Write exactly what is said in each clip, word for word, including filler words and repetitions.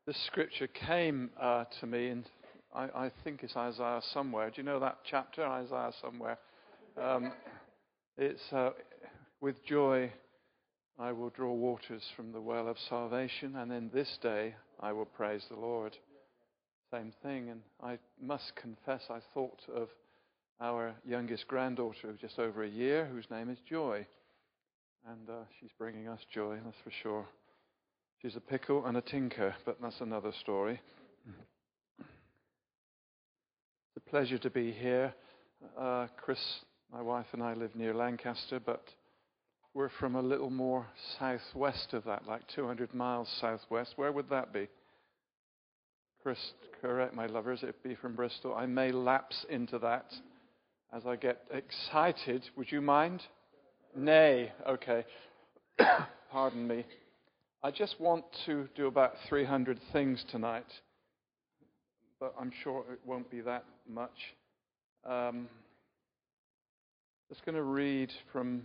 This scripture came uh, to me, and I, I think it's Isaiah somewhere. Do you know that chapter, Isaiah somewhere? Um, it's uh, with joy I will draw waters from the well of salvation, and in this day I will praise the Lord. Same thing, and I must confess I thought of our youngest granddaughter, just over a year, whose name is Joy. And uh, she's bringing us joy, that's for sure. She's a pickle and a tinker, but that's another story. It's a pleasure to be here. Uh, Chris, my wife, and I live near Lancaster, but we're from a little more southwest of that, like two hundred miles southwest. Where would that be? Chris, correct my lovers, it'd be from Bristol. I may lapse into that as I get excited. Would you mind? Nay, okay. Pardon me. I just want to do about three hundred things tonight, but I'm sure it won't be that much. Um, just going to read from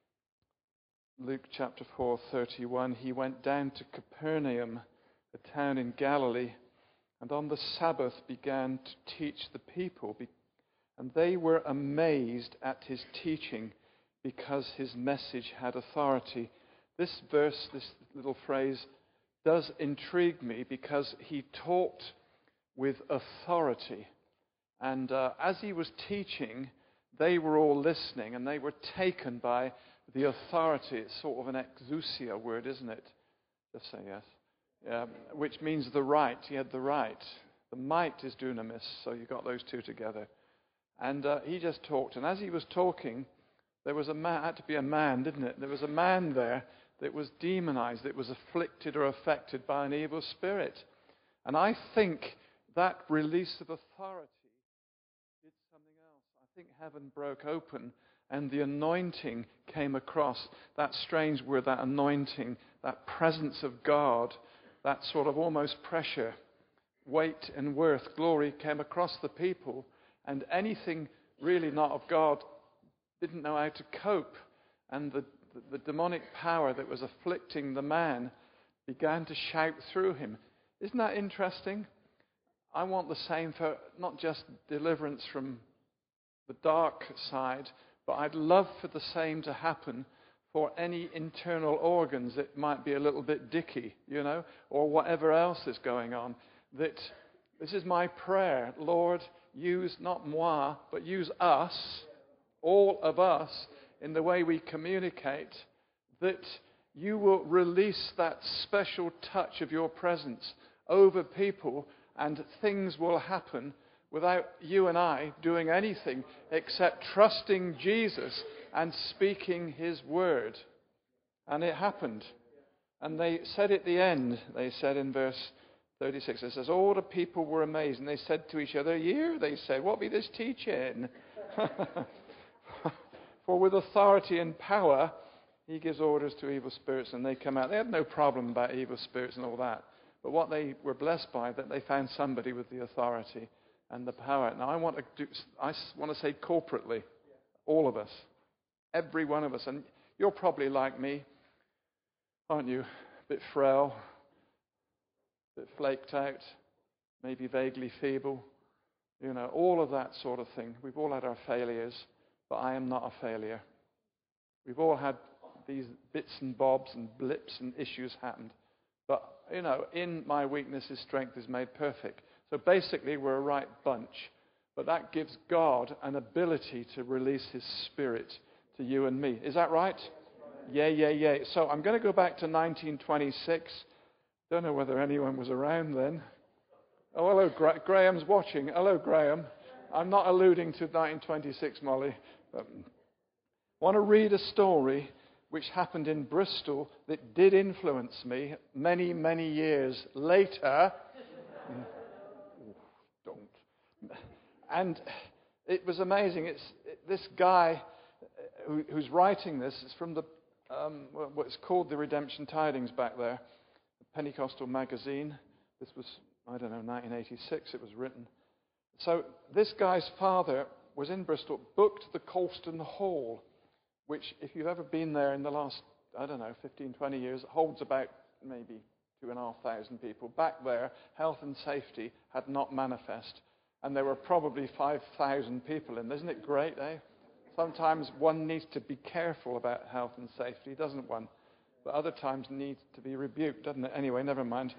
Luke chapter four, thirty-one. He went down to Capernaum, a town in Galilee, and on the Sabbath began to teach the people, and they were amazed at his teaching because his message had authority. This verse, this little phrase, does intrigue me because he taught with authority. And uh, as he was teaching, they were all listening and they were taken by the authority. It's sort of an exousia word, isn't it? Just say yes. Yeah, which means the right. He had the right. The might is dunamis, so you got those two together. And uh, he just talked. And as he was talking, there was a man, had to be a man, didn't it? There was a man there that was demonized, that was afflicted or affected by an evil spirit. And I think that release of authority did something else. I think heaven broke open and the anointing came across. That strange word, that anointing, that presence of God, that sort of almost pressure, weight and worth, glory came across the people, and anything really not of God didn't know how to cope. And the, the, the demonic power that was afflicting the man began to shout through him. Isn't that interesting? I want the same for not just deliverance from the dark side, but I'd love for the same to happen for any internal organs that might be a little bit dicky, you know, or whatever else is going on. That this is my prayer. Lord, use not moi, but use us, all of us, in the way we communicate, that you will release that special touch of your presence over people, and things will happen without you and I doing anything except trusting Jesus and speaking his word. And it happened. And they said at the end, they said in verse thirty-six, it says, all the people were amazed, and they said to each other, "Here," they said, "what be this teaching?" For with authority and power, he gives orders to evil spirits, and they come out. They had no problem about evil spirits and all that. But what they were blessed by, that they found somebody with the authority and the power. Now, I want to do, I want to say corporately, all of us, every one of us. And you're probably like me, aren't you? A bit frail, a bit flaked out, maybe vaguely feeble. You know, all of that sort of thing. We've all had our failures. But I am not a failure. We've all had these bits and bobs and blips and issues happened. But, you know, in my weakness, his strength is made perfect. So basically, we're a right bunch. But that gives God an ability to release his spirit to you and me. Is that right? Yeah, yeah, yeah. So I'm going to go back to nineteen twenty-six. Don't know whether anyone was around then. Oh, hello, Gra- Graham's watching. Hello, Graham. I'm not alluding to nineteen twenty-six, Molly. I want to read a story which happened in Bristol that did influence me many, many years later. Don't. And it was amazing. It's it, this guy who, who's writing this is from the um, what's called the Redemption Tidings back there, the Pentecostal magazine. This was, I don't know, nineteen eighty-six it was written. So this guy's father was in Bristol, booked the Colston Hall, which, if you've ever been there in the last, I don't know, fifteen, twenty years, holds about maybe two and a half thousand people. Back there, health and safety had not manifest. And there were probably five thousand people in. Isn't it great, eh? Sometimes one needs to be careful about health and safety, doesn't one? But other times needs to be rebuked, doesn't it? Anyway, never mind.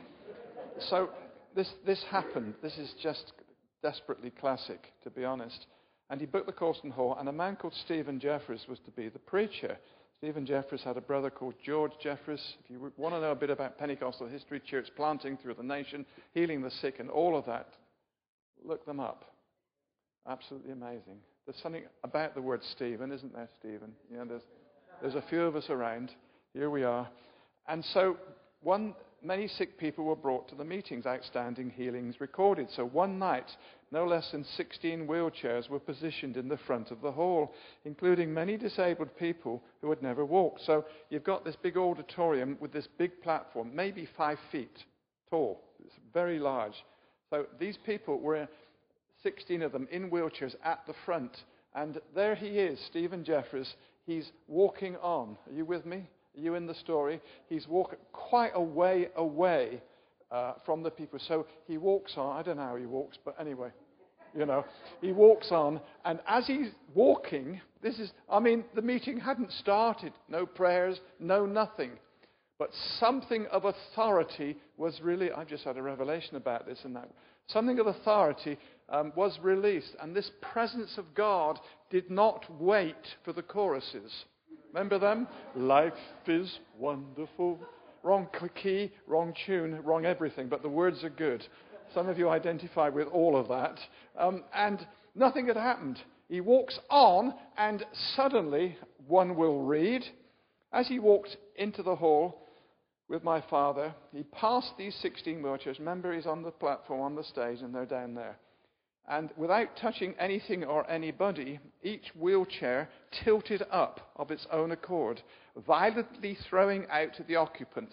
So this this happened. This is just desperately classic, to be honest. And he booked the Colston Hall, and a man called Stephen Jeffreys was to be the preacher. Stephen Jeffreys had a brother called George Jeffreys. If you want to know a bit about Pentecostal history, church planting through the nation, healing the sick, and all of that, look them up. Absolutely amazing. There's something about the word Stephen, isn't there, Stephen? You know, there's, there's a few of us around. Here we are. And so one, many sick people were brought to the meetings, outstanding healings recorded. So one night, no less than sixteen wheelchairs were positioned in the front of the hall, including many disabled people who had never walked. So you've got this big auditorium with this big platform, maybe five feet tall. It's very large. So these people were, sixteen of them, in wheelchairs at the front. And there he is, Stephen Jeffreys. He's walking on. Are you with me? Are you in the story? He's walking quite a way away uh, from the people. So he walks on. I don't know how he walks, but anyway, you know, he walks on. And as he's walking, this is, I mean, the meeting hadn't started. No prayers, no nothing. But something of authority was really, I've just had a revelation about this and that. Something of authority um, was released. And this presence of God did not wait for the choruses. Remember them? Life is wonderful. Wrong key, wrong tune, wrong everything, but the words are good. Some of you identify with all of that. Um, and nothing had happened. He walks on, and suddenly, one will read, as he walked into the hall with my father, he passed these sixteen wheelchairs. Remember, he's on the platform, on the stage, and they're down there. And without touching anything or anybody, each wheelchair tilted up of its own accord, violently throwing out the occupants.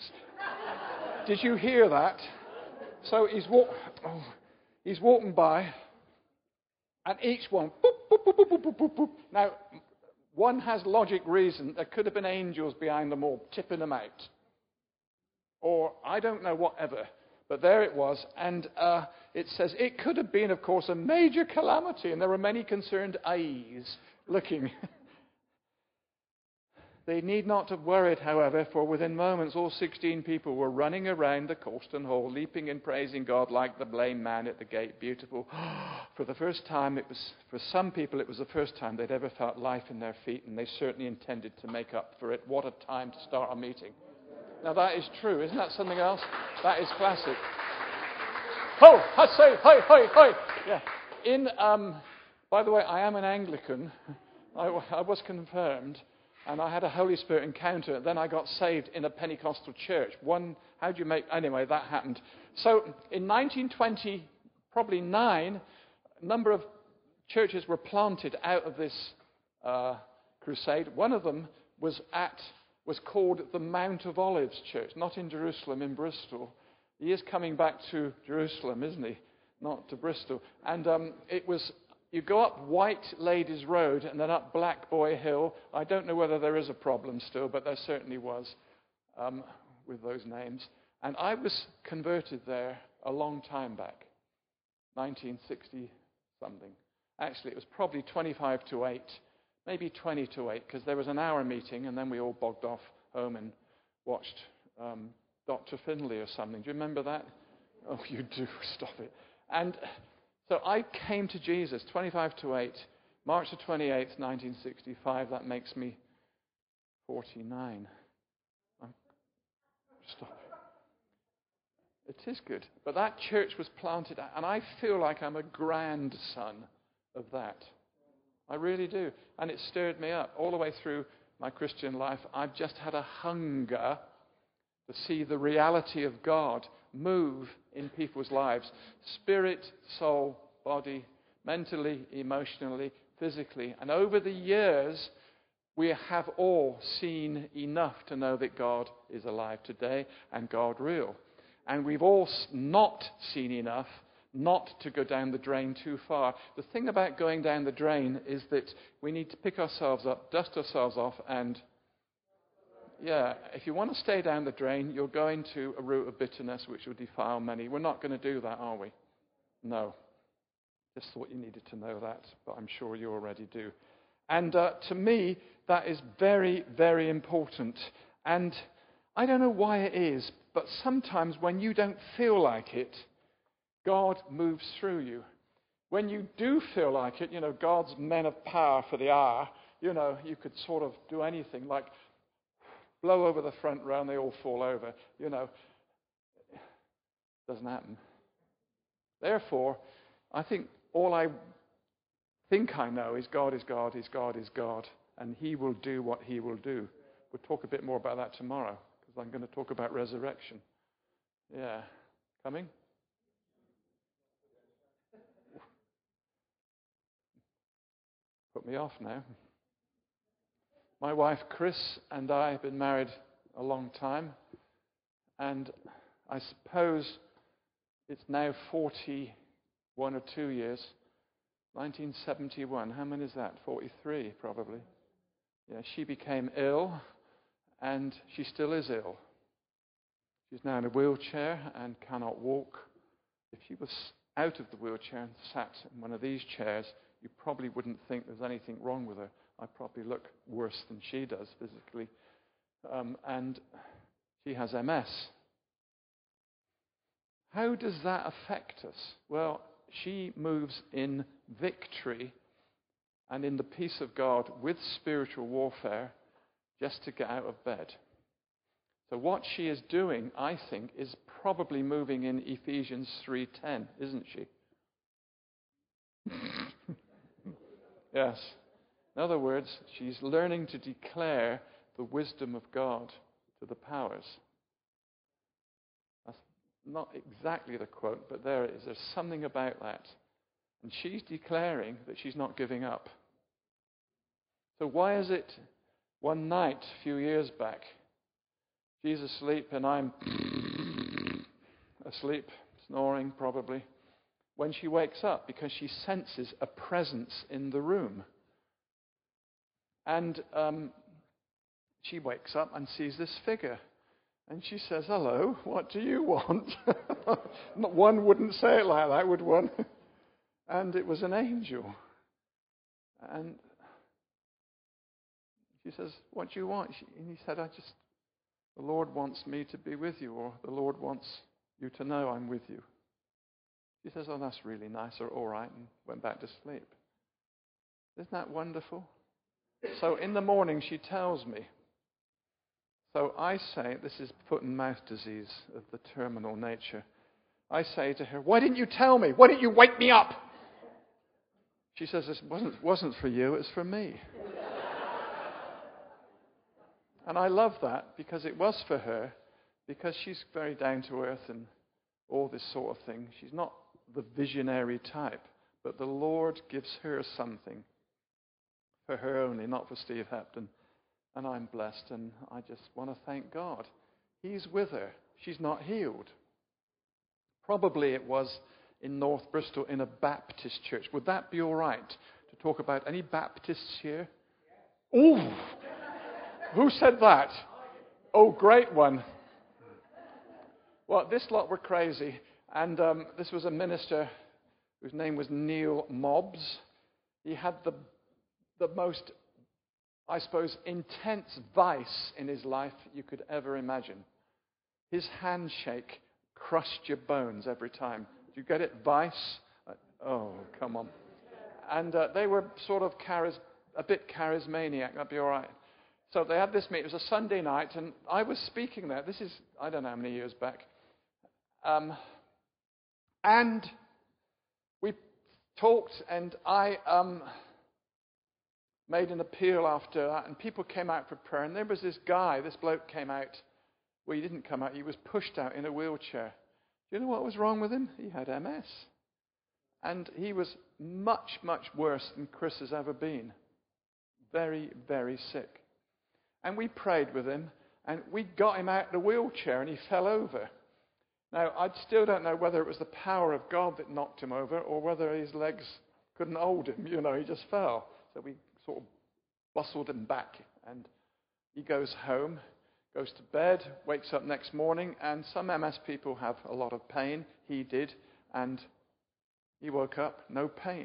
Did you hear that? So he's, walk, oh, he's walking by, and each one, boop, boop, boop, boop, boop, boop, boop. Now, one has logic reason. There could have been angels behind them all, tipping them out. Or, I don't know, whatever. But there it was, and uh, it says, it could have been, of course, a major calamity, and there were many concerned eyes looking. They need not have worried, however, for within moments all sixteen people were running around the Colston Hall, leaping and praising God like the lame man at the gate. Beautiful. For the first time, it was, for some people, it was the first time they'd ever felt life in their feet, and they certainly intended to make up for it. What a time to start a meeting. Now that is true. Isn't that something else? That is classic. Oh, I say, hi, hi, hi. Yeah. In, um, by the way, I am an Anglican. I, I was confirmed, and I had a Holy Spirit encounter. Then I got saved in a Pentecostal church. One, how do you make? Anyway, that happened. So in nineteen twenty, probably nine, a number of churches were planted out of this uh, crusade. One of them was at. was called the Mount of Olives Church, not in Jerusalem, in Bristol. He is coming back to Jerusalem, isn't he? Not to Bristol. And um, it was, you go up White Ladies Road and then up Black Boy Hill. I don't know whether there is a problem still, but there certainly was um, with those names. And I was converted there a long time back, nineteen sixty something. Actually, it was probably twenty-five to eight. Maybe twenty to eight, because there was an hour meeting, and then we all bogged off home and watched um, Doctor Finlay or something. Do you remember that? Oh, you do. Stop it. And so I came to Jesus, twenty-five to eight, March the twenty-eighth, nineteen sixty-five. That makes me forty-nine. I'm, stop it. It is good. But that church was planted, and I feel like I'm a grandson of that. I really do. And it stirred me up all the way through my Christian life. I've just had a hunger to see the reality of God move in people's lives. Spirit, soul, body, mentally, emotionally, physically. And over the years, we have all seen enough to know that God is alive today and God real. And we've all not seen enough not to go down the drain too far. The thing about going down the drain is that we need to pick ourselves up, dust ourselves off, and yeah, if you want to stay down the drain, you're going to a root of bitterness which will defile many. We're not going to do that, are we? No. Just thought you needed to know that, but I'm sure you already do. And uh, to me, that is very, very important. And I don't know why it is, but sometimes when you don't feel like it, God moves through you. When you do feel like it, you know, God's men of power for the hour, you know, you could sort of do anything, like blow over the front row and they all fall over, you know. Doesn't happen. Therefore, I think all I think I know is God is God, is God is God, and he will do what he will do. We'll talk a bit more about that tomorrow, because I'm going to talk about resurrection. Yeah. Coming? Put me off now. My wife Chris and I have been married a long time, and I suppose it's now forty-one or two years. nineteen seventy-one, how many is that? forty-three probably. Yeah, she became ill, and she still is ill. She's now in a wheelchair and cannot walk. If she was out of the wheelchair and sat in one of these chairs, you probably wouldn't think there's anything wrong with her. I probably look worse than she does physically. Um, and she has M S. How does that affect us? Well, she moves in victory and in the peace of God with spiritual warfare just to get out of bed. So what she is doing, I think, is probably moving in Ephesians three ten, isn't she? Yes. In other words, she's learning to declare the wisdom of God to the powers. That's not exactly the quote, but there it is. There's something about that. And she's declaring that she's not giving up. So why is it one night, a few years back, she's asleep and I'm asleep, snoring probably, when she wakes up because she senses a presence in the room. And um, she wakes up and sees this figure. And she says, hello, what do you want? One wouldn't say it like that, would one? And it was an angel. And she says, what do you want? She, and he said, I just, the Lord wants me to be with you, or the Lord wants you to know I'm with you. She says, oh, that's really nice, or all right, and went back to sleep. Isn't that wonderful? So in the morning, she tells me. So I say, this is foot and mouth disease of the terminal nature. I say to her, why didn't you tell me? Why didn't you wake me up? She says, it wasn't, wasn't for you, it was for me. And I love that because it was for her, because she's very down to earth and all this sort of thing. She's not the visionary type, but the Lord gives her something for her only, not for Steve Hepton. And I'm blessed, and I just want to thank God. He's with her. She's not healed. Probably it was in North Bristol in a Baptist church. Would that be all right to talk about any Baptists here? Ooh! Who said that? Oh, great one. Well, this lot were crazy. And um, this was a minister whose name was Neil Mobbs. He had the, the most, I suppose, intense vice in his life you could ever imagine. His handshake crushed your bones every time. Do you get it? Vice? Uh, oh, come on. And uh, they were sort of charis- a bit charismaniac. That'd be all right. So they had this meeting. It was a Sunday night, and I was speaking there. This is, I don't know how many years back. Um, and we talked, and I um, made an appeal after that, and people came out for prayer. And there was this guy, this bloke came out. Well, he didn't come out. He was pushed out in a wheelchair. Do you know what was wrong with him? He had M S. And he was much, much worse than Chris has ever been. Very, very sick. And we prayed with him, and we got him out of the wheelchair, and he fell over. Now, I still don't know whether it was the power of God that knocked him over, or whether his legs couldn't hold him. You know, he just fell. So we sort of bustled him back, and he goes home. goes to bed, wakes up next morning, and some M S people have a lot of pain. He did, and he woke up, no pain.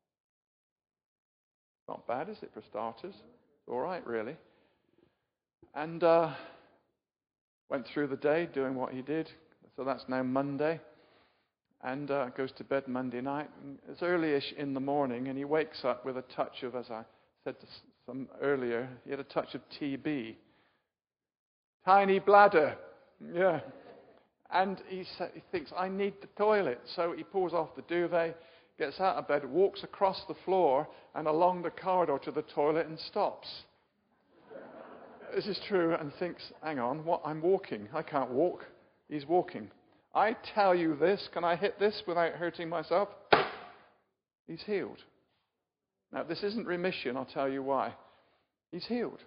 Not bad, is it, for starters? All right, really. And uh, went through the day doing what he did. So that's now Monday. And uh, goes to bed Monday night. And it's early-ish in the morning, and he wakes up with a touch of, as I said to some earlier, he had a touch of T B. Tiny bladder. Yeah. And he, sa- he thinks, I need the toilet. So he pulls off the duvet, gets out of bed, walks across the floor and along the corridor to the toilet and stops. This is true, and thinks, hang on, what? I'm walking. I can't walk. He's walking. I tell you this, can I hit this without hurting myself? He's healed. Now, this isn't remission, I'll tell you why. He's healed.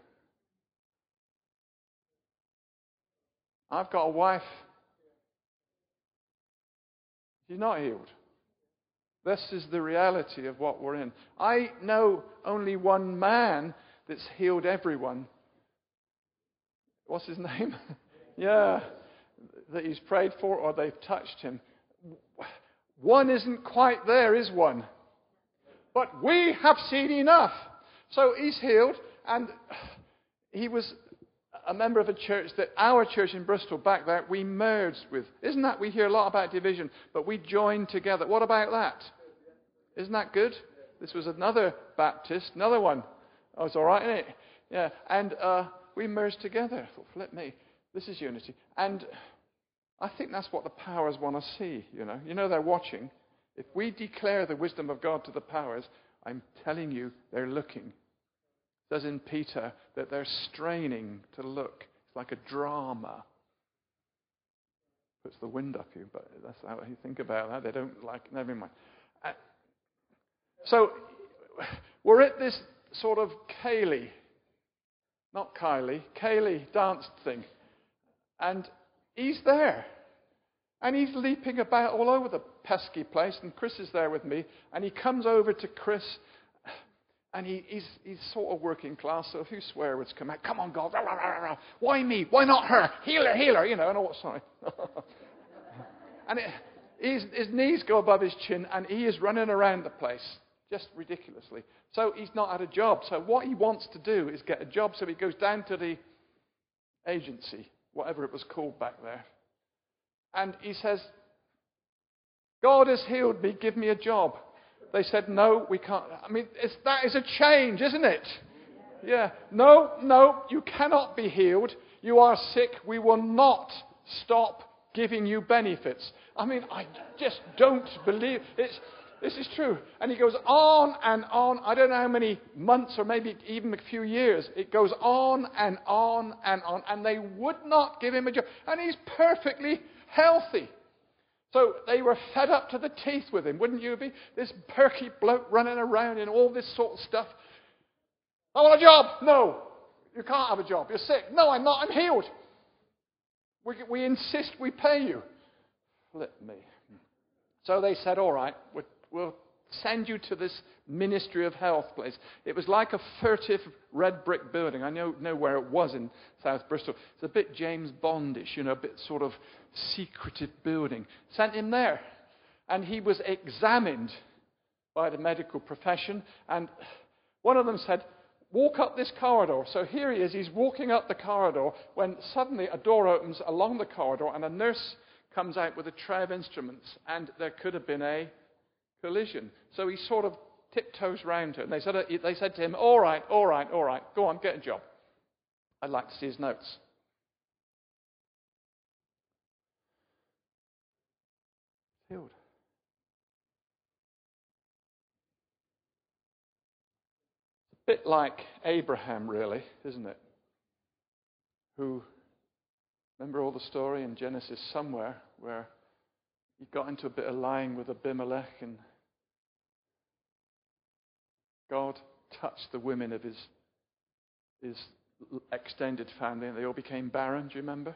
I've got a wife. She's not healed. This is the reality of what we're in. I know only one man that's healed everyone. What's his name? Yeah. That he's prayed for or they've touched him. One isn't quite there, is one? But we have seen enough. So he's healed, and he was a member of a church that our church in Bristol back there, we merged with. Isn't that, we hear a lot about division, but we joined together. What about that? Isn't that good? This was another Baptist, another one. Oh, it's all right, isn't it? Yeah, and uh, we merged together. I thought, flip me, this is unity. And I think that's what the powers want to see, you know. You know they're watching. If we declare the wisdom of God to the powers, I'm telling you, they're looking. It says in Peter that they're straining to look. It's like a drama. Puts the wind up you, but that's how you think about that. They don't like, never mind. Uh, so, we're at this sort of Kaylee, not Kylie, Kaylee dance thing. And he's there. And he's leaping about all over the pesky place. And Chris is there with me. And he comes over to Chris. And he, he's, he's sort of working class. So a few swear words come out. Come on, God. Rah, rah, rah, rah. Why me? Why not her? Heal her, heal her. You know, and all, sorry. and it, his, his knees go above his chin. And he is running around the place. Just ridiculously. So he's not had a job. So what he wants to do is get a job. So he goes down to the agency, whatever it was called back there. And he says, God has healed me, give me a job. They said, no, we can't. I mean, it's, that is a change, isn't it? Yeah. No, no, you cannot be healed. You are sick. We will not stop giving you benefits. I mean, I just don't believe it's. This is true. And he goes on and on. I don't know how many months or maybe even a few years. It goes on and on and on. And they would not give him a job. And he's perfectly healthy. So they were fed up to the teeth with him, wouldn't you be? This perky bloke running around in all this sort of stuff. I want a job. No. You can't have a job. You're sick. No, I'm not. I'm healed. We, we insist we pay you. Flip me. So they said, all right, we're We'll send you to this Ministry of Health place. It was like a furtive red brick building. I know, know where it was in South Bristol. It's a bit James Bondish, you know, a bit sort of secretive building. Sent him there. And he was examined by the medical profession. And one of them said, walk up this corridor. So here he is. He's walking up the corridor when suddenly a door opens along the corridor and a nurse comes out with a tray of instruments. And there could have been a collision. So he sort of tiptoes round her. And they said, they said to him, all right, all right, all right, go on, get a job. I'd like to see his notes. Healed. It's a bit like Abraham, really, isn't it? Who, remember all the story in Genesis somewhere where he got into a bit of lying with Abimelech and God touched the women of his, his extended family and they all became barren. Do you remember?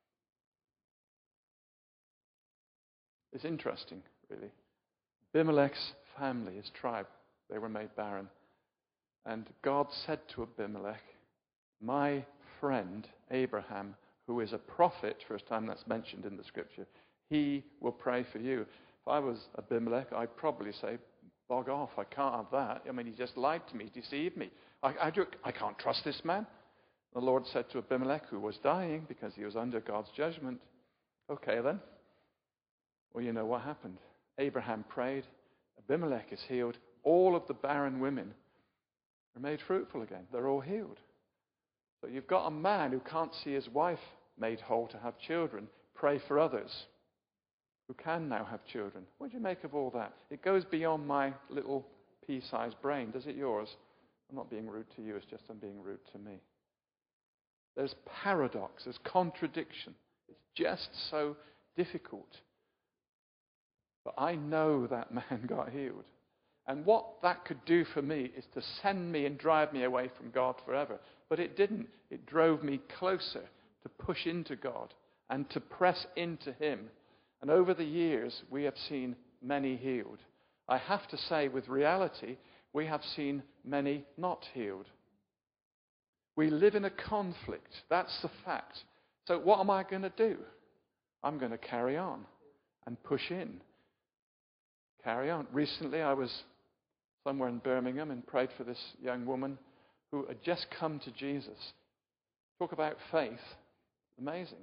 It's interesting, really. Abimelech's family, his tribe, they were made barren. And God said to Abimelech, my friend, Abraham, who is a prophet, first time that's mentioned in the scripture, he will pray for you. If I was Abimelech, I'd probably say, bog off, I can't have that. I mean, he just lied to me, deceived me. I, I, do, I can't trust this man. The Lord said to Abimelech, who was dying because he was under God's judgment, okay then. Well, you know what happened. Abraham prayed. Abimelech is healed. All of the barren women are made fruitful again. They're all healed. So you've got a man who can't see his wife made whole to have children. Pray for others who can now have children. What do you make of all that? It goes beyond my little pea-sized brain. Does it yours? I'm not being rude to you. It's just I'm being rude to me. There's paradox. There's contradiction. It's just so difficult. But I know that man got healed. And what that could do for me is to send me and drive me away from God forever. But it didn't. It drove me closer to push into God and to press into Him. And over the years, we have seen many healed. I have to say, with reality, we have seen many not healed. We live in a conflict. That's the fact. So what am I going to do? I'm going to carry on and push in. Carry on. Recently, I was somewhere in Birmingham and prayed for this young woman who had just come to Jesus. Talk about faith. Amazing.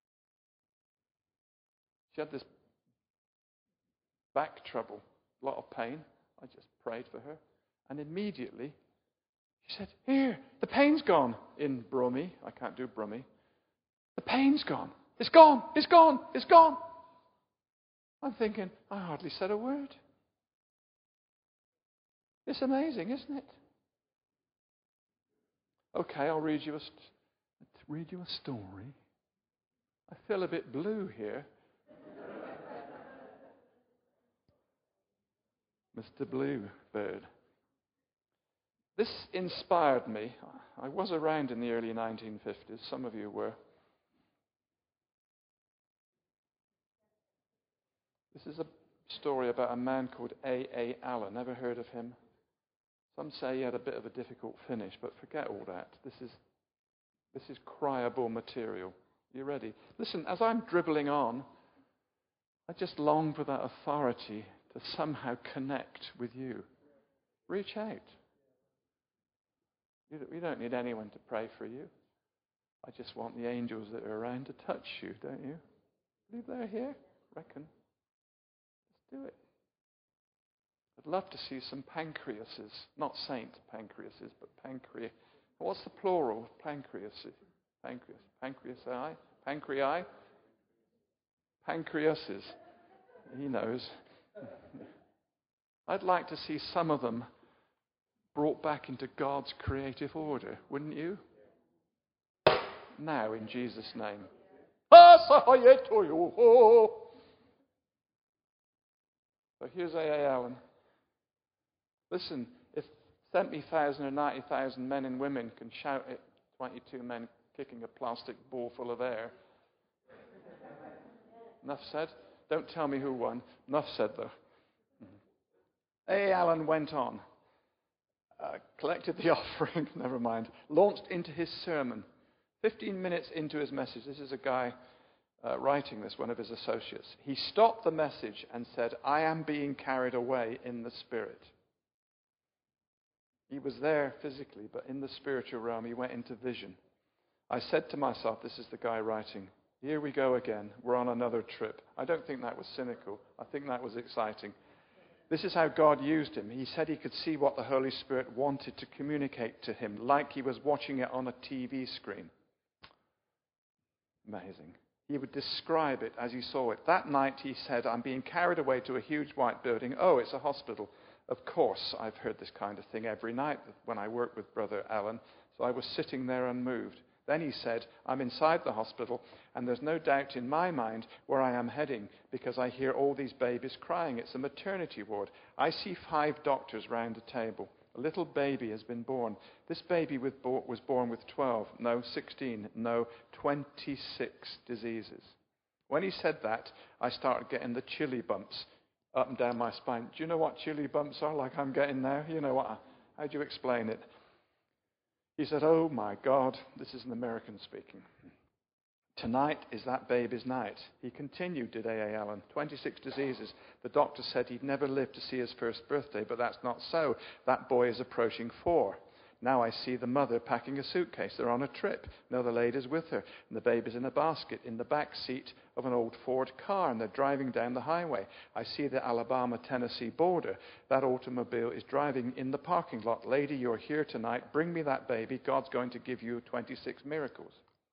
She had this back trouble, a lot of pain. I just prayed for her. And immediately, she said, here, the pain's gone. In Brummie. I can't do Brummie. The pain's gone. It's gone. It's gone. It's gone. I'm thinking, I hardly said a word. It's amazing, isn't it? Okay, I'll read you a, st- read you a story. I feel a bit blue here. Mister Bluebird. This inspired me. I was around in the early nineteen fifties. Some of you were. This is a story about a man called A A Allen. Never heard of him? Some say he had a bit of a difficult finish, but forget all that. This is this is criable material. You ready? Listen, as I'm dribbling on, I just long for that authority to somehow connect with you. Reach out. You don't need anyone to pray for you. I just want the angels that are around to touch you, don't you? Believe they're here? Reckon. Let's do it. I'd love to see some pancreases. Not saint pancreases, but pancreas. What's the plural of pancreases? Pancreas. Pancreasi? Pancreai? Pancreases. He knows. I'd like to see some of them brought back into God's creative order, wouldn't you? Now, in Jesus' name. So here's A A Allen. Listen, if seventy thousand or ninety thousand men and women can shout at twenty-two men kicking a plastic ball full of air. Enough said? Don't tell me who won. Enough said, though. A A Allen went on, uh, collected the offering, never mind, launched into his sermon. Fifteen minutes into his message, this is a guy uh, writing this, one of his associates. He stopped the message and said, I am being carried away in the Spirit. He was there physically, but in the spiritual realm, he went into vision. I said to myself, this is the guy writing, here we go again. We're on another trip. I don't think that was cynical. I think that was exciting. This is how God used him. He said he could see what the Holy Spirit wanted to communicate to him, like he was watching it on a T V screen. Amazing. He would describe it as he saw it. That night he said, I'm being carried away to a huge white building. Oh, it's a hospital. Of course, I've heard this kind of thing every night when I work with Brother Allen. So I was sitting there unmoved. Then he said, I'm inside the hospital, and there's no doubt in my mind where I am heading, because I hear all these babies crying. It's a maternity ward. I see five doctors round the table. A little baby has been born. This baby was born with twelve, no, sixteen, no, twenty-six diseases. When he said that, I started getting the chilly bumps up and down my spine. Do you know what chilly bumps are like I'm getting now? You know what? How do you explain it? He said, "Oh my God," this is an American speaking, "tonight is that baby's night." He continued, did A A. Allen, twenty-six diseases. The doctor said he'd never live to see his first birthday, but that's not so. That boy is approaching four. Now I see the mother packing a suitcase. They're on a trip. Another lady's with her, and the baby's in a basket in the back seat of an old Ford car, and they're driving down the highway. I see the Alabama-Tennessee border. That automobile is driving in the parking lot. Lady, you're here tonight. Bring me that baby. God's going to give you twenty-six miracles.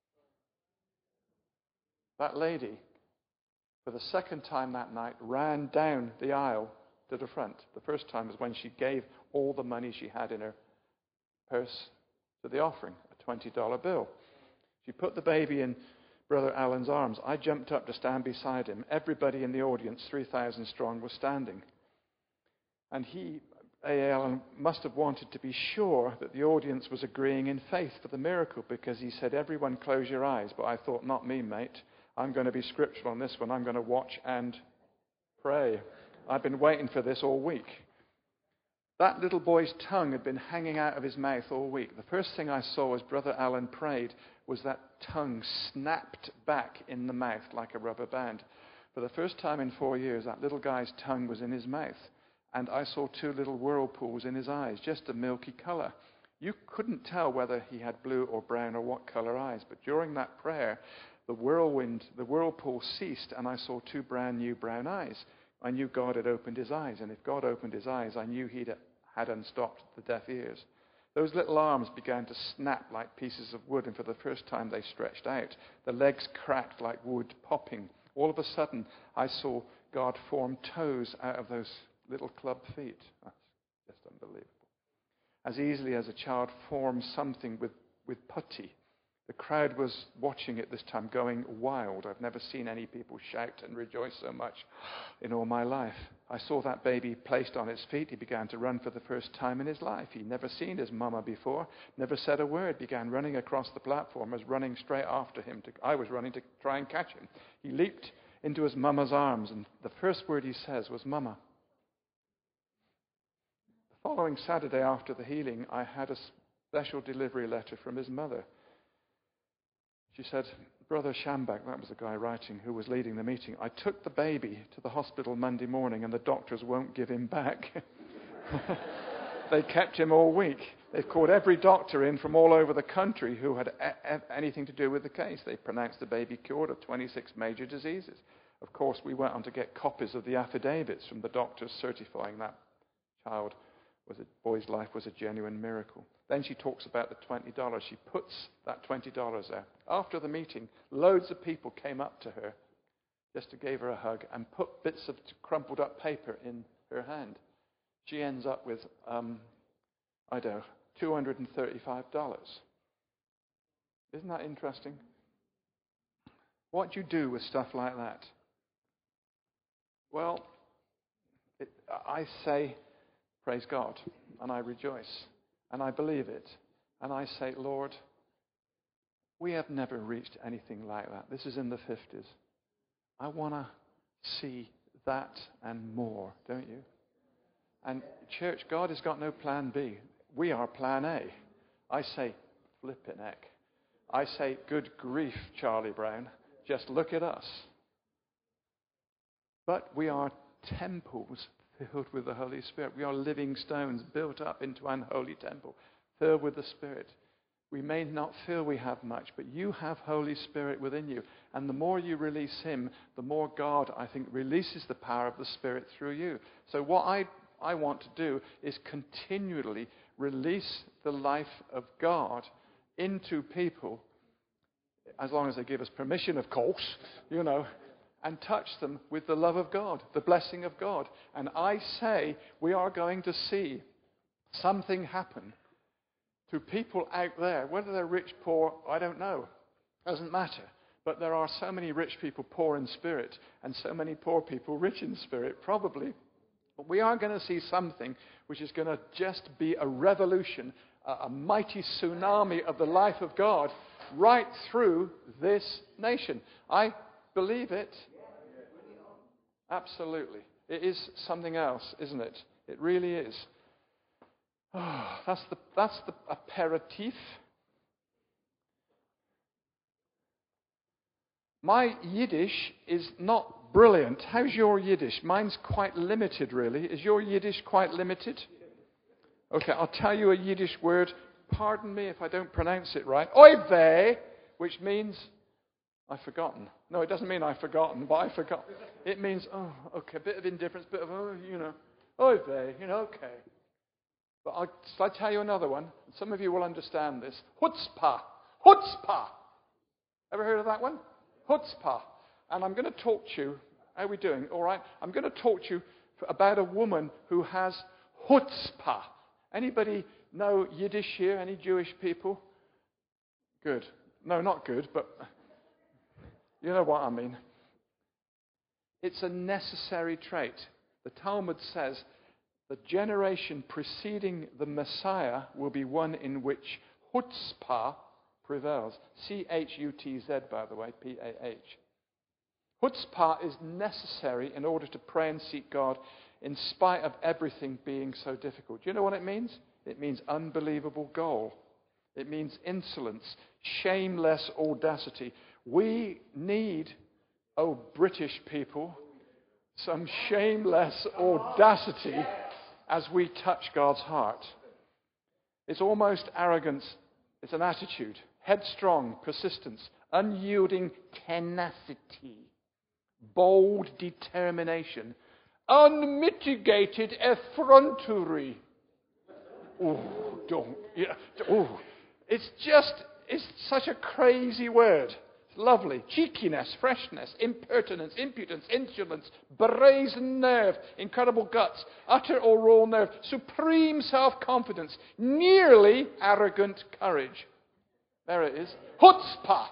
That lady, for the second time that night, ran down the aisle to the front. The first time was when she gave all the money she had in her purse to the offering, a twenty dollar bill. She put the baby in Brother Allen's arms. I jumped up to stand beside him. Everybody in the audience, three thousand strong, was standing. And he, A A. Allen, must have wanted to be sure that the audience was agreeing in faith for the miracle, because he said, "Everyone close your eyes." But I thought, not me, mate. I'm going to be scriptural on this one. I'm going to watch and pray. I've been waiting for this all week. That little boy's tongue had been hanging out of his mouth all week. The first thing I saw as Brother Allen prayed was that tongue snapped back in the mouth like a rubber band. For the first time in four years, that little guy's tongue was in his mouth. And I saw two little whirlpools in his eyes, just a milky color. You couldn't tell whether he had blue or brown or what color eyes. But during that prayer, the whirlwind, the whirlpool ceased, and I saw two brand new brown eyes. I knew God had opened his eyes, and if God opened his eyes, I knew he had unstopped the deaf ears. Those little arms began to snap like pieces of wood, and for the first time they stretched out. The legs cracked like wood popping. All of a sudden, I saw God form toes out of those little club feet. That's just unbelievable. As easily as a child forms something with, with putty. The crowd was watching it this time, going wild. I've never seen any people shout and rejoice so much in all my life. I saw that baby placed on its feet. He began to run for the first time in his life. He'd never seen his mama before, never said a word, began running across the platform. I was running straight after him. To, I was running to try and catch him. He leaped into his mama's arms, and the first word he says was, "Mama." The following Saturday after the healing, I had a special delivery letter from his mother. She said, "Brother Schambach," that was the guy writing who was leading the meeting, "I took the baby to the hospital Monday morning and the doctors won't give him back." They kept him all week. They've called every doctor in from all over the country who had a- a- anything to do with the case. They pronounced the baby cured of twenty-six major diseases. Of course, we went on to get copies of the affidavits from the doctors certifying that child was a boy's life was a genuine miracle. Then she talks about the twenty dollars. She puts that twenty dollars there. After the meeting, loads of people came up to her just to give her a hug and put bits of crumpled up paper in her hand. She ends up with, um, I don't know, two hundred thirty-five dollars. Isn't that interesting? What do you do with stuff like that? Well, it, I say, praise God, and I rejoice, and I believe it, and I say, Lord, we have never reached anything like that. This is in the fifties. I want to see that and more, don't you? And church, God has got no plan B. We are plan A. I say, flippin' heck. I say, good grief, Charlie Brown. Just look at us. But we are temples filled with the Holy Spirit. We are living stones built up into an holy temple, filled with the Spirit. We may not feel we have much, but you have Holy Spirit within you. And the more you release Him, the more God, I think, releases the power of the Spirit through you. So what I, I want to do is continually release the life of God into people, as long as they give us permission, of course, you know, and touch them with the love of God, the blessing of God. And I say we are going to see something happen to people out there, whether they're rich, poor, I don't know. Doesn't matter. But there are so many rich people poor in spirit and so many poor people rich in spirit, probably. But we are going to see something which is going to just be a revolution, a, a mighty tsunami of the life of God right through this nation. I believe it. Absolutely. It is something else, isn't it? It really is. Oh, that's the that's the aperitif. My Yiddish is not brilliant. How's your Yiddish? Mine's quite limited, really. Is your Yiddish quite limited? Okay, I'll tell you a Yiddish word. Pardon me if I don't pronounce it right. Oy vey, which means I've forgotten. No, it doesn't mean I've forgotten, but I forgot. It means, oh, okay, a bit of indifference, bit of, oh, you know, oy vey, you know, okay. But I'll, shall I tell you another one? Some of you will understand this. Chutzpah. Chutzpah. Ever heard of that one? Chutzpah. And I'm going to talk to you, how are we doing? All right? I'm going to talk to you about a woman who has chutzpah. Anybody know Yiddish here? Any Jewish people? Good. No, not good, but you know what I mean. It's a necessary trait. The Talmud says the generation preceding the Messiah will be one in which chutzpah prevails. C H U T Z, by the way, P A H. Chutzpah is necessary in order to pray and seek God in spite of everything being so difficult. Do you know what it means? It means unbelievable gall. It means insolence, shameless audacity. We need, oh British people, some shameless audacity as we touch God's heart. It's almost arrogance. It's an attitude. Headstrong persistence, unyielding tenacity, bold determination, unmitigated effrontery. Oh, don't. Yeah, oh, it's just, it's such a crazy word. It's lovely. Cheekiness, freshness, impertinence, impudence, insolence, brazen nerve, incredible guts, utter or raw nerve, supreme self-confidence, nearly arrogant courage. There it is. Chutzpah.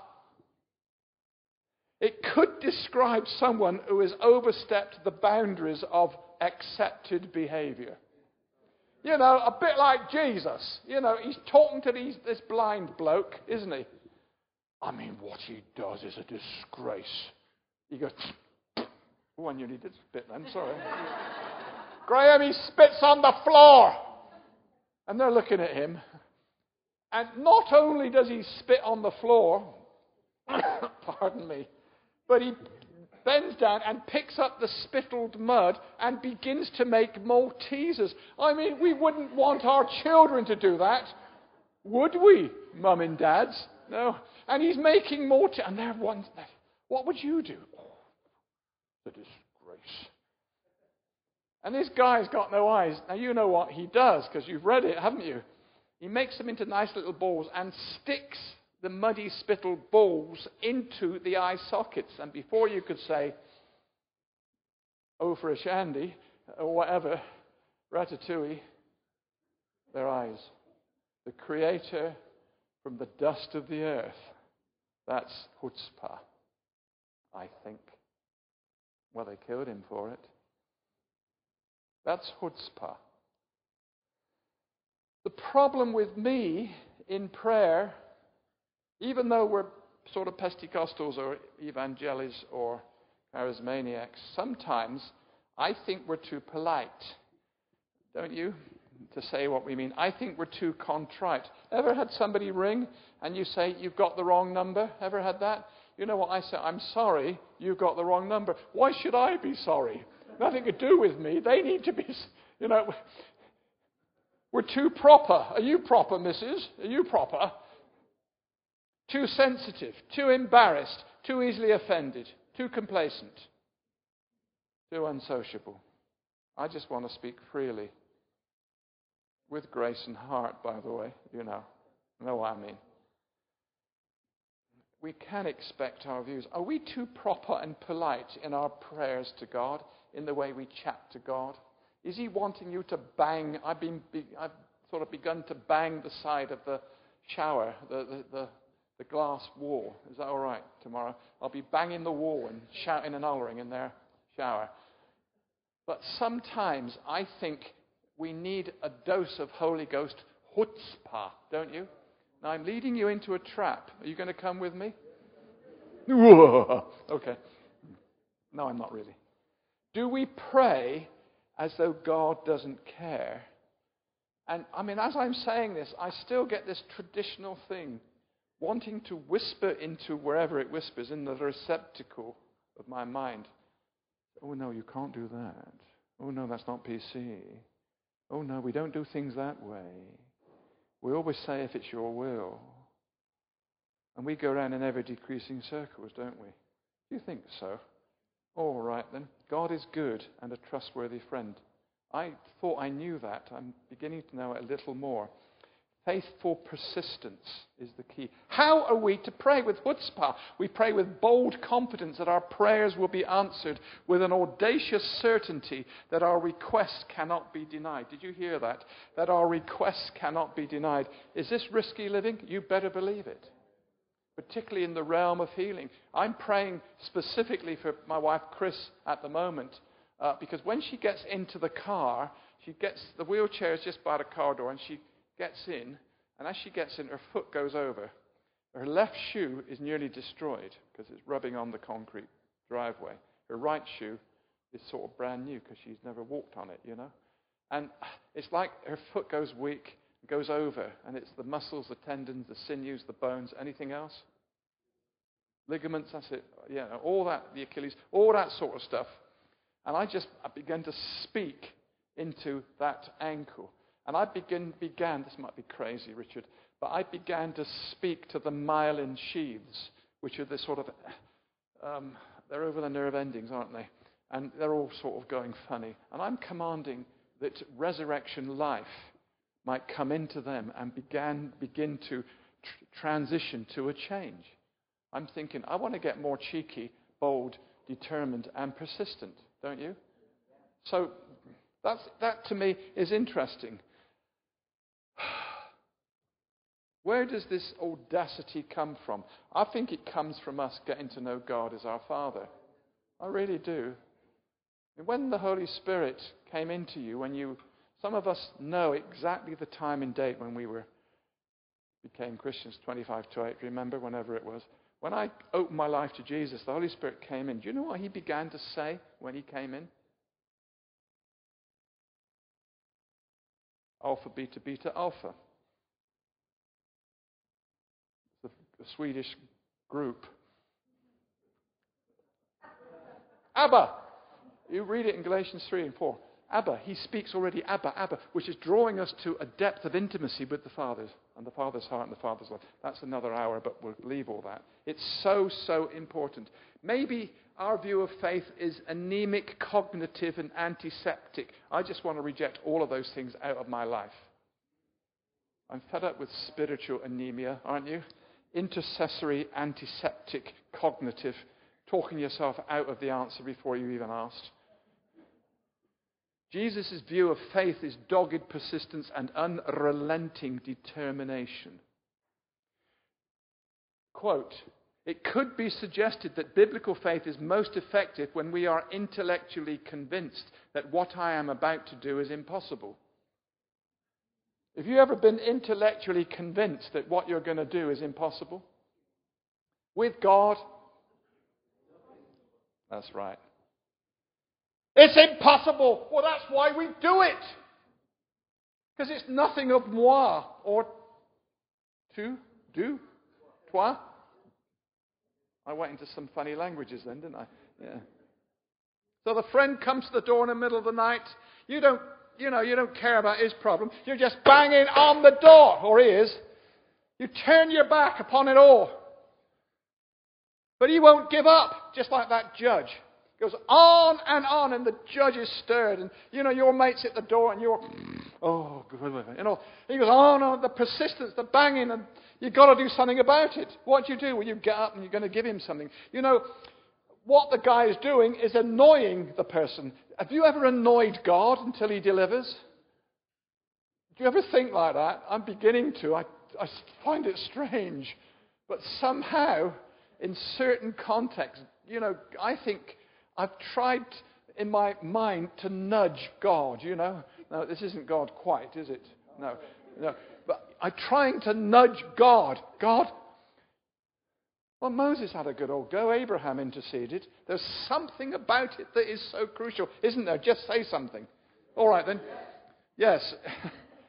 It could describe someone who has overstepped the boundaries of accepted behavior. You know, a bit like Jesus. You know, he's talking to these, this blind bloke, isn't he? I mean, what he does is a disgrace. He goes, oh, I nearly did spit then, sorry. Graham, he spits on the floor. And they're looking at him. And not only does he spit on the floor, pardon me, but he bends down and picks up the spittled mud and begins to make Maltesers. I mean, we wouldn't want our children to do that, would we, mum and dads? No. And he's making Maltesers. And they're one, what would you do? Oh, the disgrace. And this guy's got no eyes. Now, you know what he does, because you've read it, haven't you? He makes them into nice little balls and sticks the muddy spittle balls into the eye sockets. And before you could say, oh, for a shandy, or whatever, ratatouille, their eyes. The Creator from the dust of the earth. That's chutzpah, I think. Well, they killed him for it. That's chutzpah. The problem with me in prayer, even though we're sort of Pentecostals or evangelis or charismaniacs, sometimes I think we're too polite, don't you, to say what we mean. I think we're too contrite. Ever had somebody ring and you say, you've got the wrong number? Ever had that? You know what I say? I'm sorry, you've got the wrong number. Why should I be sorry? Nothing to do with me. They need to be, you know... We're too proper. Are you proper, missus? Are you proper? Too sensitive, too embarrassed, too easily offended, too complacent, too unsociable. I just want to speak freely. With grace and heart, by the way, you know. You know what I mean. We can expect our views. Are we too proper and polite in our prayers to God, in the way we chat to God? Is he wanting you to bang? I've been, I've sort of begun to bang the side of the shower, the, the, the, the glass wall. Is that all right tomorrow? I'll be banging the wall and shouting and hollering in their shower. But sometimes I think we need a dose of Holy Ghost chutzpah, don't you? Now I'm leading you into a trap. Are you going to come with me? Okay. No, I'm not really. Do we pray as though God doesn't care? And I mean, as I'm saying this, I still get this traditional thing, wanting to whisper into wherever it whispers, in the receptacle of my mind. Oh, no, you can't do that. Oh, no, that's not P C. Oh, no, we don't do things that way. We always say if it's your will. And we go around in ever-decreasing circles, don't we? Do you think so? All right, then. God is good and a trustworthy friend. I thought I knew that. I'm beginning to know it a little more. Faithful persistence is the key. How are we to pray with chutzpah? We pray with bold confidence that our prayers will be answered, with an audacious certainty that our requests cannot be denied. Did you hear that? That our requests cannot be denied. Is this risky living? You better believe it. Particularly in the realm of healing. I'm praying specifically for my wife Chris at the moment, uh, because when she gets into the car, she gets the wheelchair is just by the car door, and she gets in, and as she gets in, her foot goes over. Her left shoe is nearly destroyed because it's rubbing on the concrete driveway. Her right shoe is sort of brand new because she's never walked on it, you know. And it's like her foot goes weak, goes over, and it's the muscles, the tendons, the sinews, the bones. Anything else? Ligaments, that's it. Yeah, all that, the Achilles, all that sort of stuff. And I just I began to speak into that ankle. And I begin, began, this might be crazy, Richard, but I began to speak to the myelin sheaths, which are the sort of, um, they're over the nerve endings, aren't they? And they're all sort of going funny. And I'm commanding that resurrection life might come into them and began, begin to tr- transition to a change. I'm thinking, I want to get more cheeky, bold, determined, and persistent, don't you? So that's, that to me is interesting. Where does this audacity come from? I think it comes from us getting to know God as our Father. I really do. And when the Holy Spirit came into you, when you, some of us know exactly the time and date when we were became Christians, twenty-five to eight, remember, whenever it was. When I opened my life to Jesus, the Holy Spirit came in. Do you know what he began to say when he came in? Alpha, beta, beta, alpha. The, the Swedish group. Abba. You read it in Galatians three and four. Abba. He speaks already Abba, Abba, which is drawing us to a depth of intimacy with the Father's and the Father's heart and the Father's love. That's another hour, but we'll leave all that. It's so, so important. Maybe our view of faith is anemic, cognitive, and antiseptic. I just want to reject all of those things out of my life. I'm fed up with spiritual anemia, aren't you? Intercessory, antiseptic, cognitive, talking yourself out of the answer before you even asked. Jesus' view of faith is dogged persistence and unrelenting determination. Quote, it could be suggested that biblical faith is most effective when we are intellectually convinced that what I am about to do is impossible. Have you ever been intellectually convinced that what you're going to do is impossible? With God? That's right. It's impossible. Well, that's why we do it. Because it's nothing of moi or tu, du, toi. I went into some funny languages then, didn't I? Yeah. So the friend comes to the door in the middle of the night. You don't, you know, you don't care about his problem. You're just banging on the door, or he is. You turn your back upon it all. But he won't give up, just like that judge. Goes on and on, and the judge is stirred. And, you know, your mate's at the door, and you're, oh, you know, he goes on and on, the persistence, the banging, and you've got to do something about it. What do you do? Well, you get up and you're going to give him something. You know, what the guy is doing is annoying the person. Have you ever annoyed God until he delivers? Do you ever think like that? I'm beginning to. I, I find it strange. But somehow, in certain contexts, you know, I think I've tried in my mind to nudge God, you know. No, this isn't God quite, is it? No, no. But I'm trying to nudge God. God. Well, Moses had a good old go. Abraham interceded. There's something about it that is so crucial, isn't there? Just say something. All right, then. Yes.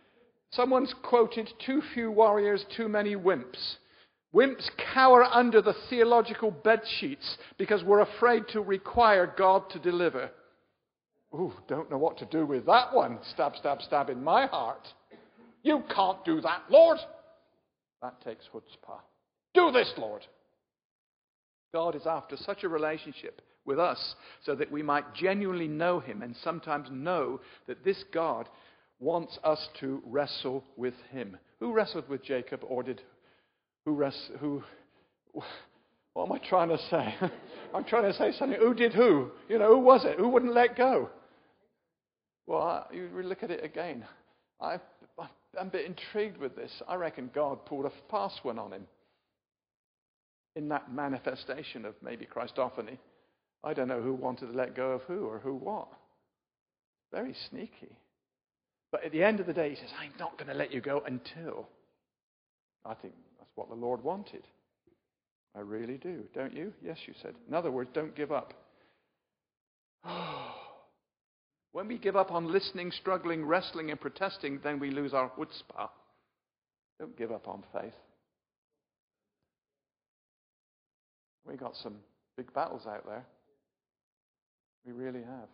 Someone's quoted, too few warriors, too many wimps. Wimps cower under the theological bed sheets because we're afraid to require God to deliver. Ooh, don't know what to do with that one. Stab, stab, stab in my heart. You can't do that, Lord. That takes chutzpah. Do this, Lord. God is after such a relationship with us so that we might genuinely know him and sometimes know that this God wants us to wrestle with him. Who wrestled with Jacob, or did who wrest, who what am I trying to say? I'm trying to say something. Who did who? You know, who was it? Who wouldn't let go? Well, I, you look at it again. I, I'm a bit intrigued with this. I reckon God pulled a fast one on him in that manifestation of maybe Christophany. I don't know who wanted to let go of who or who what. Very sneaky. But at the end of the day, he says, I'm not going to let you go until. I think that's what the Lord wanted. I really do. Don't you? Yes, you said. In other words, don't give up. When we give up on listening, struggling, wrestling, and protesting, then we lose our chutzpah. Don't give up on faith. We got some big battles out there. We really have.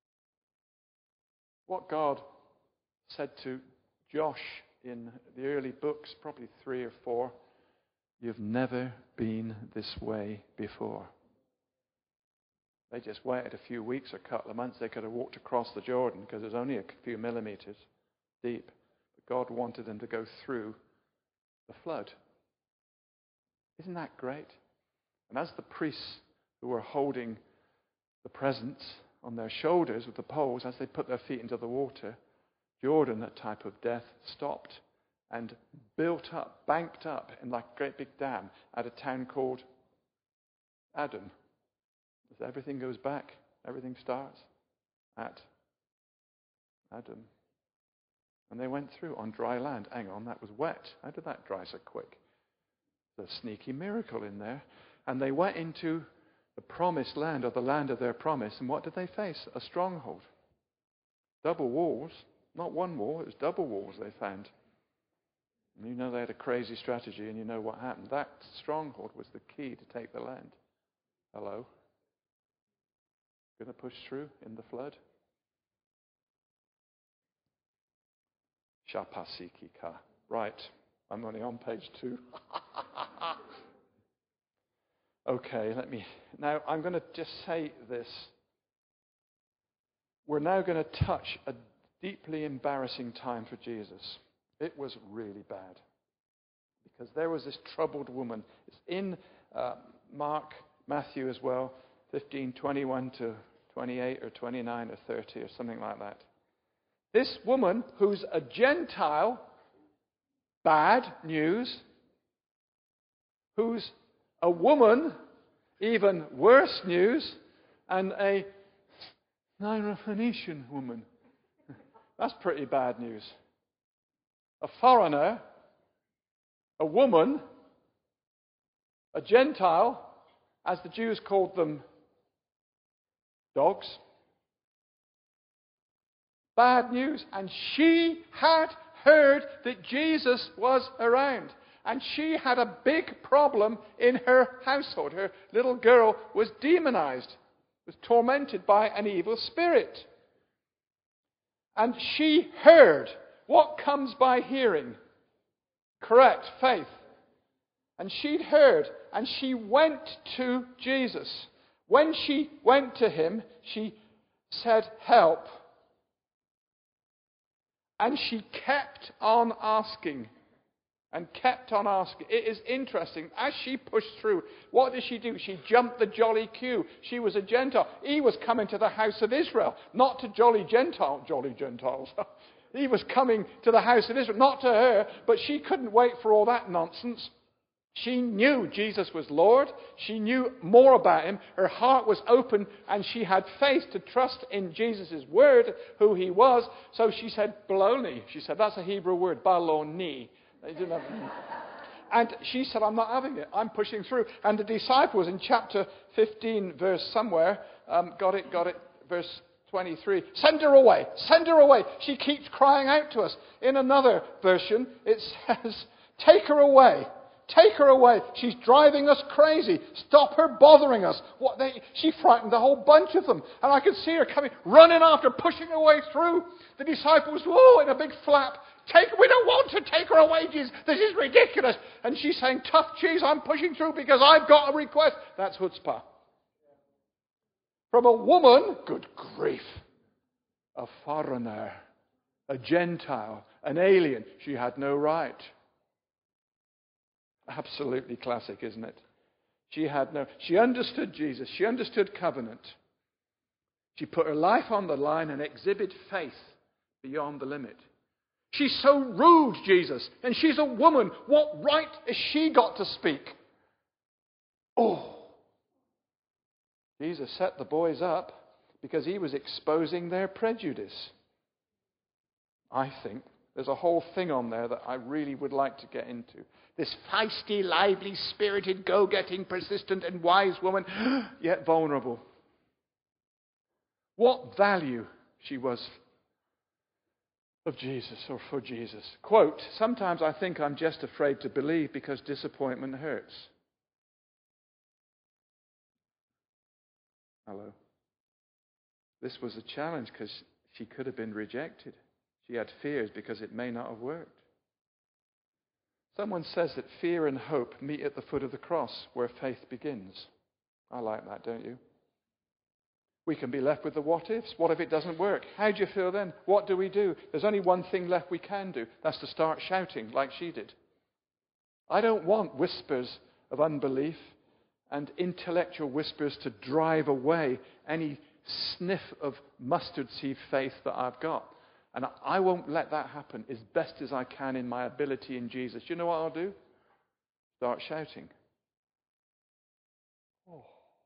What God said to Josh in the early books, probably three or four, you've never been this way before. They just waited a few weeks or a couple of months. They could have walked across the Jordan because it was only a few millimeters deep. But God wanted them to go through the flood. Isn't that great? And as the priests who were holding the presents on their shoulders with the poles, as they put their feet into the water, Jordan, that type of death, stopped and built up, banked up in like a great big dam at a town called Adam. As everything goes back, everything starts at Adam. And they went through on dry land. Hang on, that was wet. How did that dry so quick? There's a sneaky miracle in there. And they went into the promised land, or the land of their promise. And what did they face? A stronghold. Double walls. Not one wall, it was double walls they found. And you know they had a crazy strategy, and you know what happened. That stronghold was the key to take the land. Hello? Going to push through in the flood? Shapasikika. Right. I'm only on page two. Okay, let me... Now, I'm going to just say this. We're now going to touch a deeply embarrassing time for Jesus. It was really bad. Because there was this troubled woman. It's in uh, Mark, Matthew as well, fifteen, twenty-one to twenty-eight or twenty-nine or thirty or something like that. This woman who's a Gentile, bad news, who's a woman, even worse news, and a Syrophoenician woman. That's pretty bad news. A foreigner, a woman, a Gentile, as the Jews called them, dogs. Bad news. And she had heard that Jesus was around. And she had a big problem in her household. Her little girl was demonized, was tormented by an evil spirit. And she heard. What comes by hearing? Correct, faith. And she'd heard, and she went to Jesus. When she went to him, she said, help. And she kept on asking. And kept on asking. It is interesting. As she pushed through, what did she do? She jumped the jolly queue. She was a Gentile. He was coming to the house of Israel, not to jolly Gentile, jolly Gentiles. He was coming to the house of Israel, not to her, but she couldn't wait for all that nonsense. She knew Jesus was Lord. She knew more about him. Her heart was open, and she had faith to trust in Jesus' word, who he was. So she said, baloney. She said, that's a Hebrew word, baloni. They didn't have... And she said, I'm not having it. I'm pushing through. And the disciples in chapter fifteen, verse somewhere, um, got it, got it, verse twenty-three. Send her away. Send her away. She keeps crying out to us. In another version, it says, take her away. Take her away. She's driving us crazy. Stop her bothering us. What they, she frightened a whole bunch of them. And I could see her coming, running after, pushing her way through. The disciples, whoa, in a big flap. Take, we don't want to take her away, Jesus. This is ridiculous. And she's saying, tough cheese, I'm pushing through because I've got a request. That's chutzpah. From a woman, good grief, a foreigner, a Gentile, an alien. She had no right. Absolutely classic, isn't it? She had no, she understood Jesus. She understood covenant. She put her life on the line and exhibited faith beyond the limit. She's so rude, Jesus, and she's a woman. What right has she got to speak? Oh. Jesus set the boys up because he was exposing their prejudice. I think there's a whole thing on there that I really would like to get into. This feisty, lively, spirited, go-getting, persistent and wise woman, yet vulnerable. What value she was of Jesus or for Jesus. Quote, sometimes I think I'm just afraid to believe because disappointment hurts. Hello. This was a challenge because she could have been rejected. She had fears because it may not have worked. Someone says that fear and hope meet at the foot of the cross where faith begins. I like that, don't you? We can be left with the what ifs. What if it doesn't work? How do you feel then? What do we do? There's only one thing left we can do. That's to start shouting like she did. I don't want whispers of unbelief and intellectual whispers to drive away any sniff of mustard seed faith that I've got. And I won't let that happen as best as I can in my ability in Jesus. You know what I'll do? Start shouting. Oh.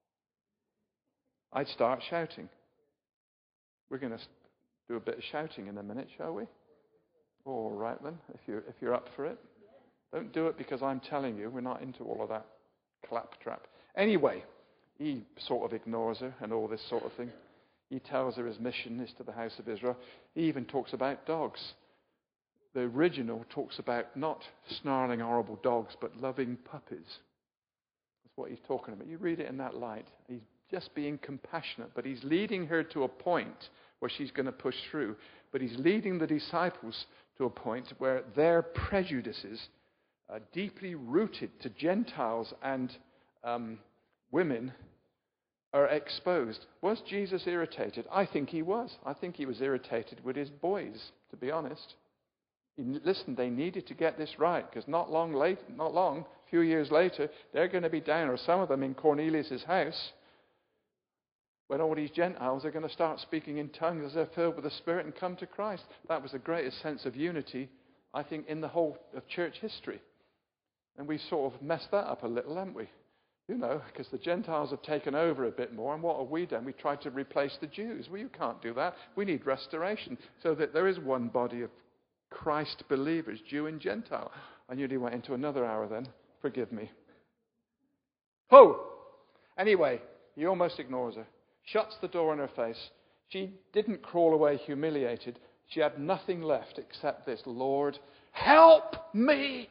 I'd start shouting. We're going to do a bit of shouting in a minute, shall we? All right then, if you're, if you're up for it. Don't do it because I'm telling you. We're not into all of that claptrap. Anyway, he sort of ignores her and all this sort of thing. He tells her his mission is to the house of Israel. He even talks about dogs. The original talks about not snarling, horrible dogs, but loving puppies. That's what he's talking about. You read it in that light. He's just being compassionate, but he's leading her to a point where she's going to push through. But he's leading the disciples to a point where their prejudices are deeply rooted to Gentiles and um, women are exposed. Was Jesus irritated? I think he was. I think he was irritated with his boys, to be honest. He, listen, they needed to get this right, because not long late, not long, a few years later, they're going to be down, or some of them in Cornelius' house, when all these Gentiles are going to start speaking in tongues as they're filled with the Spirit and come to Christ. That was the greatest sense of unity, I think, in the whole of church history. And we sort of messed that up a little, haven't we? You know, because the Gentiles have taken over a bit more, and what have we done? We tried to replace the Jews. Well, you can't do that. We need restoration so that there is one body of Christ believers, Jew and Gentile. I nearly went into another hour then. Forgive me. Oh! Anyway, he almost ignores her. Shuts the door in her face. She didn't crawl away humiliated. She had nothing left except this: Lord, help me!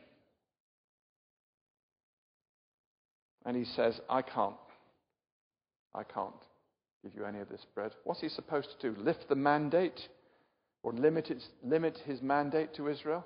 And he says, I can't. I can't give you any of this bread. What's he supposed to do? Lift the mandate? Or limit, its, limit his mandate to Israel?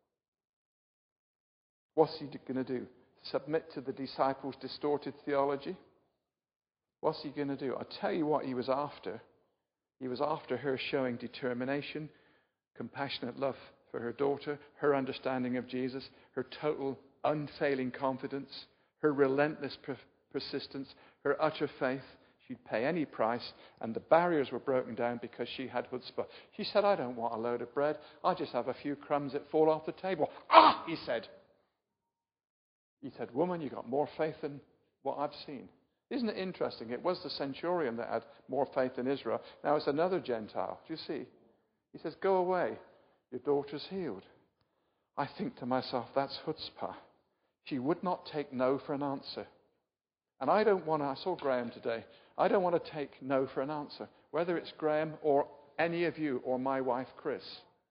What's he going to do? Submit to the disciples' distorted theology? What's he going to do? I'll tell you what he was after. He was after her showing determination, compassionate love for her daughter, her understanding of Jesus, her total unfailing confidence, her relentless per- persistence, her utter faith. She'd pay any price, and the barriers were broken down because she had chutzpah. She said, I don't want a load of bread. I'll just have a few crumbs that fall off the table. Ah, he said. He said, woman, you got more faith than what I've seen. Isn't it interesting? It was the centurion that had more faith than Israel. Now it's another Gentile. Do you see? He says, go away. Your daughter's healed. I think to myself, that's chutzpah. She would not take no for an answer. And I don't want to, I saw Graham today, I don't want to take no for an answer. whether it's Graham or any of you or my wife, Chris,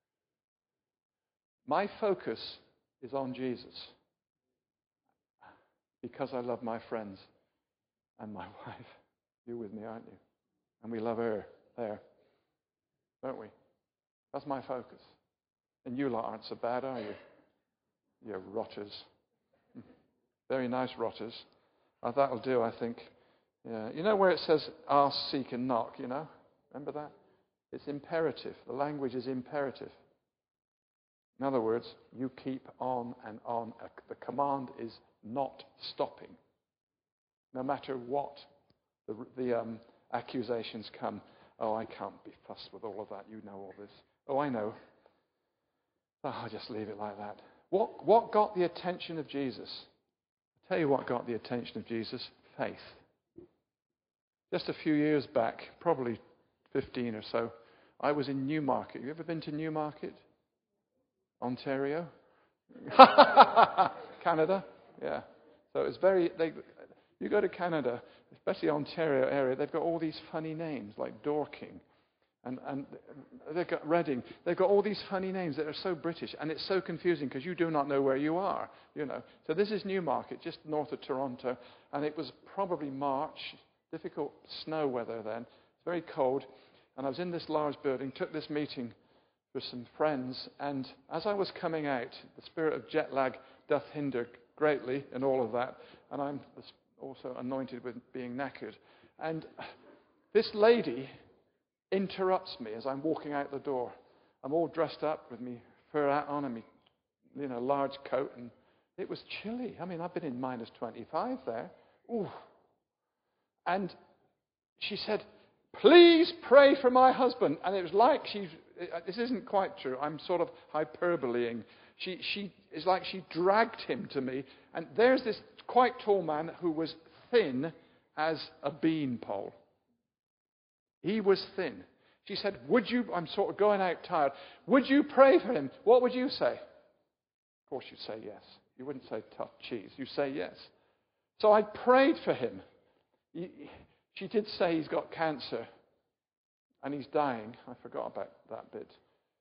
my focus is on Jesus because I love my friends and my wife. You're with me, aren't you? And we love her there, don't we? That's my focus. And you lot aren't so bad, are you? You rotters. Very nice rotters. Oh, that'll do, I think. Yeah. You know where it says ask, seek, and knock, you know? Remember that? It's imperative. The language is imperative. In other words, you keep on and on. The command is not stopping. No matter what the, the um, accusations come. Oh, I can't be fussed with all of that. You know all this. Oh, I know. Oh, I'll just leave it like that. What, what got the attention of Jesus? I'll tell you what got the attention of Jesus. Faith. Just a few years back, probably fifteen or so, I was in Newmarket. You ever been to Newmarket? Ontario? Canada? Yeah. So it's very, they, you go to Canada, especially Ontario area, they've got all these funny names like Dorking and, and they've got Reading. They've got all these funny names that are so British, and it's so confusing because you do not know where you are, you know. So this is Newmarket, just north of Toronto, and it was probably March, difficult snow weather then. It's very cold, and I was in this large building, took this meeting with some friends, and as I was coming out, the spirit of jet lag doth hinder greatly and all of that, and I'm also anointed with being knackered. And this lady interrupts me as I'm walking out the door. I'm all dressed up with me fur hat on and me, you know, large coat, and it was chilly. I mean, I've been in minus twenty-five there. Ooh. And she said, "Please pray for my husband." And it was like she's, this isn't quite true. I'm sort of hyperboleing. She, she, it's like she dragged him to me. And there's this quite tall man who was thin as a bean pole. He was thin. She said, "Would you," I'm sort of going out tired, "would you pray for him?" What would you say? Of course you'd say yes. You wouldn't say tough cheese. You say yes. So I prayed for him. She did say he's got cancer and he's dying. I forgot about that bit.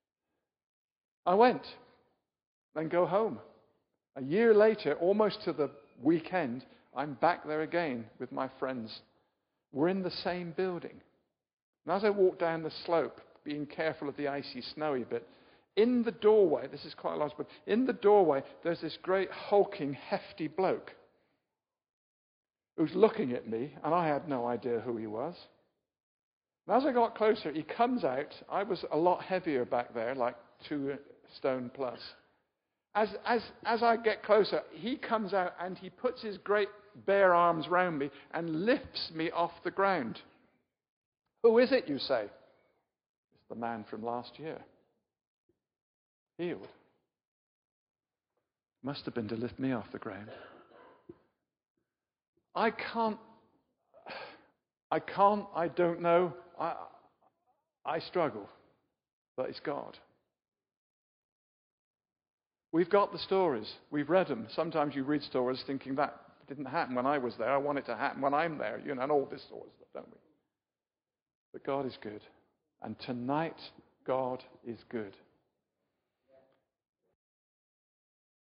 I went. Then go home. A year later, almost to the weekend, I'm back there again with my friends. We're in the same building. And as I walk down the slope, being careful of the icy, snowy bit, in the doorway, this is quite a large, but in the doorway, there's this great hulking, hefty bloke who's looking at me, and I had no idea who he was. And as I got closer, he comes out. I was a lot heavier back there, like two stone plus. As, as, as I get closer, he comes out and he puts his great bare arms round me and lifts me off the ground. Who is it, you say? It's the man from last year. Healed. Must have been to lift me off the ground. I can't, I can't, I don't know, I, I struggle, but it's God. We've got the stories. We've read them. Sometimes you read stories thinking that didn't happen when I was there. I want it to happen when I'm there, you know, and all this sort of stuff, don't we? But God is good. And tonight, God is good.